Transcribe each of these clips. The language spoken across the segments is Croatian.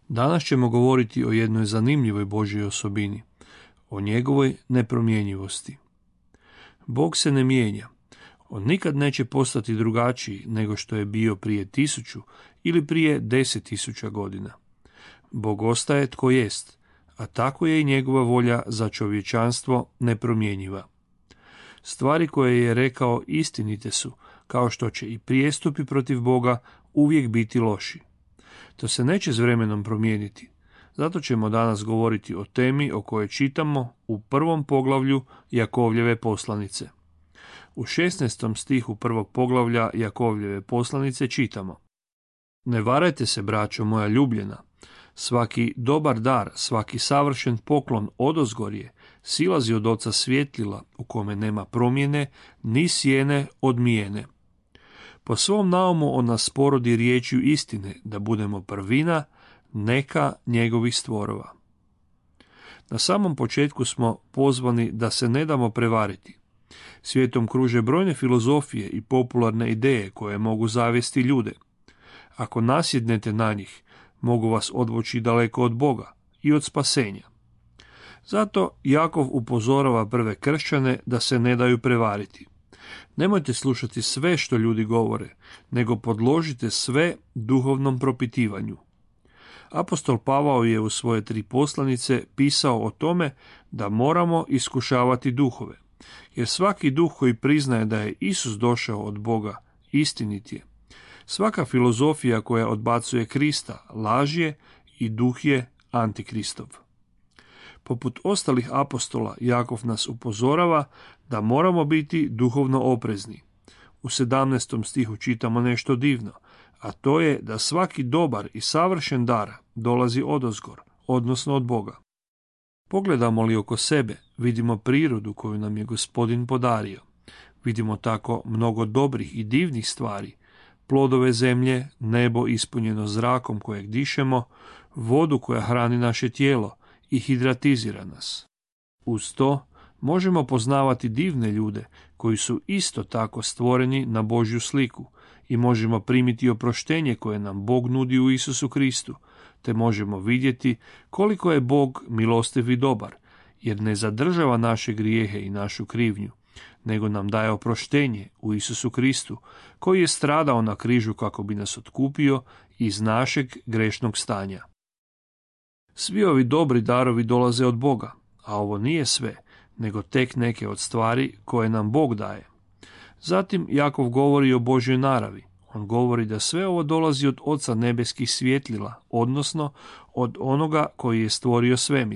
Danas ćemo govoriti o jednoj zanimljivoj Božjoj osobini, o njegovoj nepromjenjivosti. Bog se ne mijenja. On nikad neće postati drugačiji nego što je bio prije 1000 ili prije 10.000 godina. Bog ostaje tko jest, a tako je i njegova volja za čovječanstvo nepromjenjiva. Stvari koje je rekao istinite su, kao što će i prijestupi protiv Boga uvijek biti loši. To se neće s vremenom promijeniti. Zato ćemo danas govoriti o temi o kojoj čitamo u 1. poglavlju Jakovljeve poslanice. U 16. stihu 1. poglavlja Jakovljeve poslanice čitamo: Ne varajte se, braćo moja ljubljena, svaki dobar dar, svaki savršen poklon odozgorje silazi od Oca svjetlila, u kome nema promjene ni sjene od mijene. Po svom naumu on nas porodi riječju istine, da budemo prvina neka njegovih stvorova. Na samom početku smo pozvani da se ne damo prevariti. Svijetom kruže brojne filozofije i popularne ideje koje mogu zavesti ljude. Ako nasjednete na njih, mogu vas odvući daleko od Boga i od spasenja. Zato Jakov upozorava prve kršćane da se ne daju prevariti. Nemojte slušati sve što ljudi govore, nego podložite sve duhovnom propitivanju. Apostol Pavao je u svoje 3 poslanice pisao o tome da moramo iskušavati duhove, jer svaki duh koji priznaje da je Isus došao od Boga, istinit je. Svaka filozofija koja odbacuje Krista laž je i duh je antikristov. Poput ostalih apostola, Jakov nas upozorava da moramo biti duhovno oprezni. U 17. stihu čitamo nešto divno, a to je da svaki dobar i savršen dar dolazi odozgor, odnosno od Boga. Pogledamo li oko sebe, vidimo prirodu koju nam je Gospodin podario. Vidimo tako mnogo dobrih i divnih stvari, plodove zemlje, nebo ispunjeno zrakom kojeg dišemo, vodu koja hrani naše tijelo i hidratizira nas. Uz to možemo poznavati divne ljude koji su isto tako stvoreni na Božju sliku i možemo primiti oproštenje koje nam Bog nudi u Isusu Kristu, te možemo vidjeti koliko je Bog milostiv i dobar, jer ne zadržava naše grijehe i našu krivnju, nego nam daje oproštenje u Isusu Kristu, koji je stradao na križu kako bi nas otkupio iz našeg grešnog stanja. Svi ovi dobri darovi dolaze od Boga, a ovo nije sve, nego tek neke od stvari koje nam Bog daje. Zatim Jakov govori o Božjoj naravi. On govori da sve ovo dolazi od Oca nebeskih svjetlila, odnosno od onoga koji je stvorio svemir.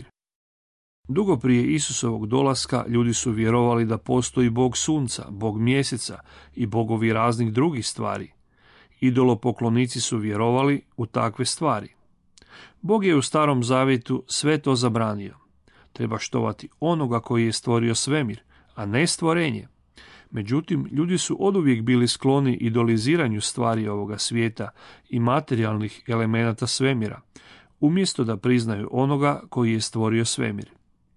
Dugo prije Isusovog dolaska ljudi su vjerovali da postoji Bog sunca, Bog mjeseca i bogovi raznih drugih stvari. Idolopoklonici su vjerovali u takve stvari. Bog je u Starom zavjetu sve to zabranio. Treba štovati onoga koji je stvorio svemir, a ne stvorenje. Međutim, ljudi su oduvijek bili skloni idoliziranju stvari ovoga svijeta i materijalnih elemenata svemira, umjesto da priznaju onoga koji je stvorio svemir.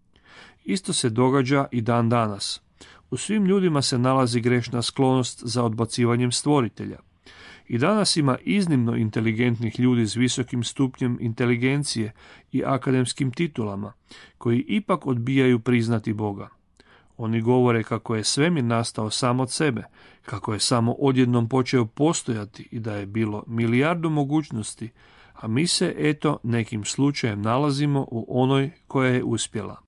Isto se događa i dan danas. U svim ljudima se nalazi grešna sklonost za odbacivanjem stvoritelja. I danas ima iznimno inteligentnih ljudi s visokim stupnjem inteligencije i akademskim titulama, koji ipak odbijaju priznati Boga. Oni govore kako je svemir nastao sam od sebe, kako je samo odjednom počeo postojati i da je bilo milijardu mogućnosti, a mi se, eto, nekim slučajem nalazimo u onoj koja je uspjela.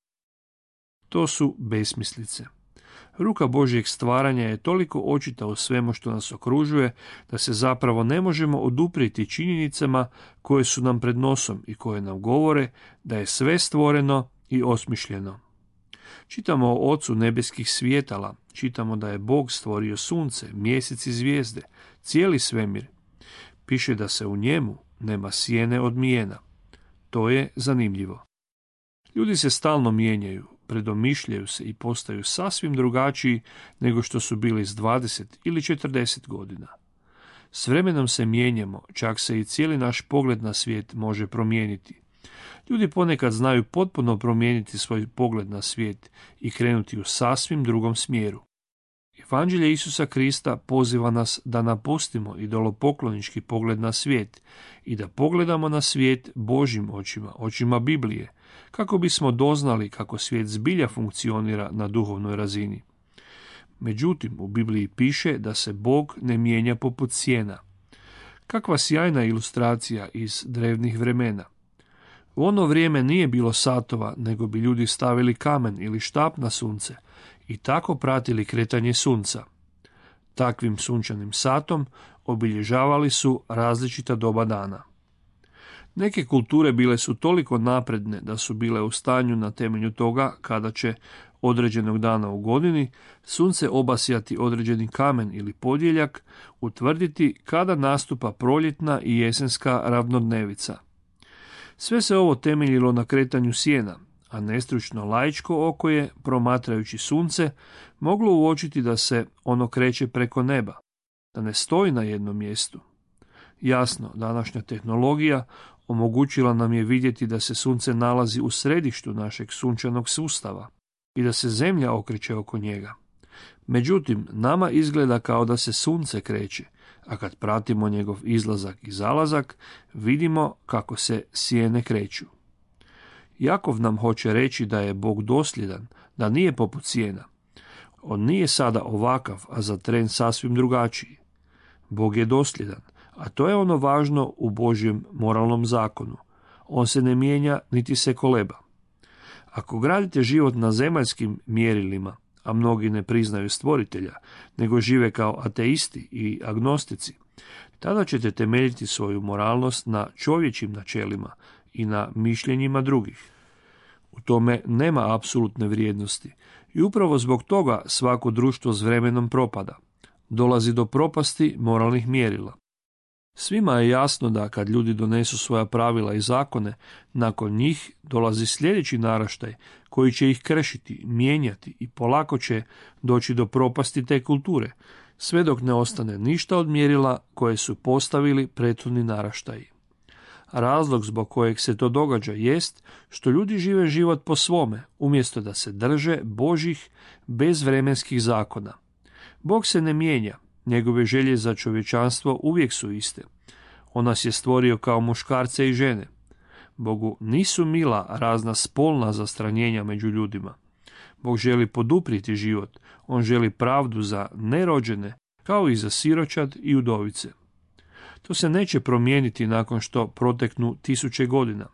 To su besmislice. Ruka Božjeg stvaranja je toliko očita u svemu što nas okružuje, da se zapravo ne možemo oduprijeti činjenicama koje su nam pred nosom i koje nam govore da je sve stvoreno i osmišljeno. Čitamo o Ocu nebeskih svjetala, čitamo da je Bog stvorio sunce, mjesec i zvijezde, cijeli svemir. Piše da se u njemu nema sjene od mijena. To je zanimljivo. Ljudi se stalno mijenjaju, predomišljaju se i postaju sasvim drugačiji nego što su bili s 20 ili 40 godina. S vremenom se mijenjamo, čak se i cijeli naš pogled na svijet može promijeniti. Ljudi ponekad znaju potpuno promijeniti svoj pogled na svijet i krenuti u sasvim drugom smjeru. Evanđelje Isusa Krista poziva nas da napustimo idolopoklonički pogled na svijet i da pogledamo na svijet Božjim očima, očima Biblije, kako bismo doznali kako svijet zbilja funkcionira na duhovnoj razini. Međutim, u Bibliji piše da se Bog ne mijenja poput sjena. Kakva sjajna ilustracija iz drevnih vremena. U ono vrijeme nije bilo satova, nego bi ljudi stavili kamen ili štap na sunce i tako pratili kretanje sunca. Takvim sunčanim satom obilježavali su različita doba dana. Neke kulture bile su toliko napredne da su bile u stanju na temelju toga kada će određenog dana u godini sunce obasjati određeni kamen ili podjeljak, utvrditi kada nastupa proljetna i jesenska ravnodnevica. Sve se ovo temeljilo na kretanju sjena, a nestručno laičko oko je, promatrajući sunce, moglo uočiti da se ono kreće preko neba, da ne stoji na jednom mjestu. Jasno, današnja tehnologija omogućila nam je vidjeti da se sunce nalazi u središtu našeg sunčanog sustava i da se zemlja okreće oko njega. Međutim, nama izgleda kao da se sunce kreće, a kad pratimo njegov izlazak i zalazak, vidimo kako se sjene kreću. Jakov nam hoće reći da je Bog dosljedan, da nije poput sjena. On nije sada ovakav, a za tren sasvim drugačiji. Bog je dosljedan, a to je ono važno u Božjem moralnom zakonu. On se ne mijenja niti se koleba. Ako gradite život na zemaljskim mjerilima, a mnogi ne priznaju stvoritelja, nego žive kao ateisti i agnostici, tada ćete temeljiti svoju moralnost na čovječim načelima i na mišljenjima drugih. U tome nema apsolutne vrijednosti i upravo zbog toga svako društvo s vremenom propada. Dolazi do propasti moralnih mjerila. Svima je jasno da kad ljudi donesu svoja pravila i zakone, nakon njih dolazi sljedeći naraštaj koji će ih kršiti, mijenjati i polako će doći do propasti te kulture, sve dok ne ostane ništa od mjerila koje su postavili prethodni naraštaji. Razlog zbog kojeg se to događa jest što ljudi žive život po svome, umjesto da se drže Božjih bezvremenskih zakona. Bog se ne mijenja, njegove želje za čovječanstvo uvijek su iste. On nas je stvorio kao muškarce i žene. Bogu nisu mila razna spolna zastranjenja među ljudima. Bog želi poduprijeti život, on želi pravdu za nerođene, kao i za siročad i udovice. To se neće promijeniti nakon što proteknu 1000 godina.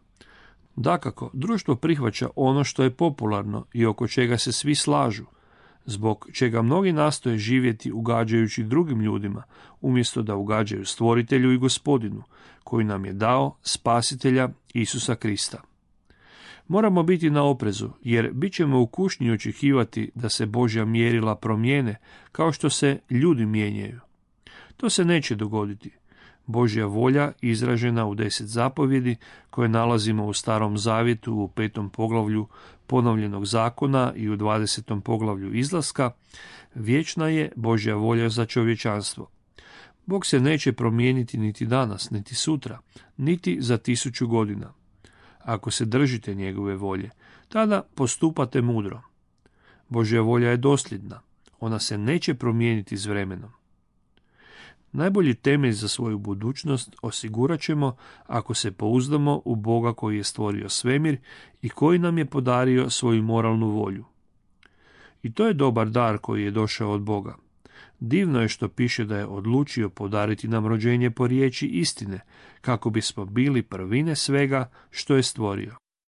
Dakako, društvo prihvaća ono što je popularno i oko čega se svi slažu, zbog čega mnogi nastoje živjeti ugađajući drugim ljudima, umjesto da ugađaju stvoritelju i gospodinu, koji nam je dao spasitelja Isusa Krista. Moramo biti na oprezu, jer bit ćemo u kušnji očekivati da se Božja mjerila promijene kao što se ljudi mijenjaju. To se neće dogoditi. Božja volja izražena u 10 zapovjedi koje nalazimo u Starom zavjetu u 5. poglavlju ponovljenog zakona i u 20. poglavlju izlaska, vječna je Božja volja za čovječanstvo. Bog se neće promijeniti niti danas, niti sutra, niti za 1000 godina. Ako se držite njegove volje, tada postupate mudro. Božja volja je dosljedna, ona se neće promijeniti s vremenom. Najbolji temelj za svoju budućnost osigurat ćemo ako se pouzdamo u Boga koji je stvorio svemir i koji nam je podario svoju moralnu volju. I to je dobar dar koji je došao od Boga. Divno je što piše da je odlučio podariti nam rođenje po riječi istine, kako bismo bili prvine svega što je stvorio.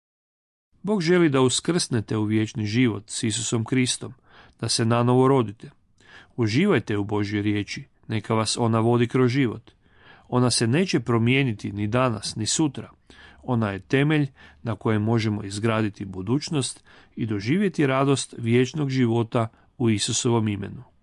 Bog želi da uskrsnete u vječni život s Isusom Kristom, da se nanovo rodite. Uživajte u Božjoj riječi, neka vas ona vodi kroz život. Ona se neće promijeniti ni danas, ni sutra. Ona je temelj na kojem možemo izgraditi budućnost i doživjeti radost vječnog života u Isusovom imenu.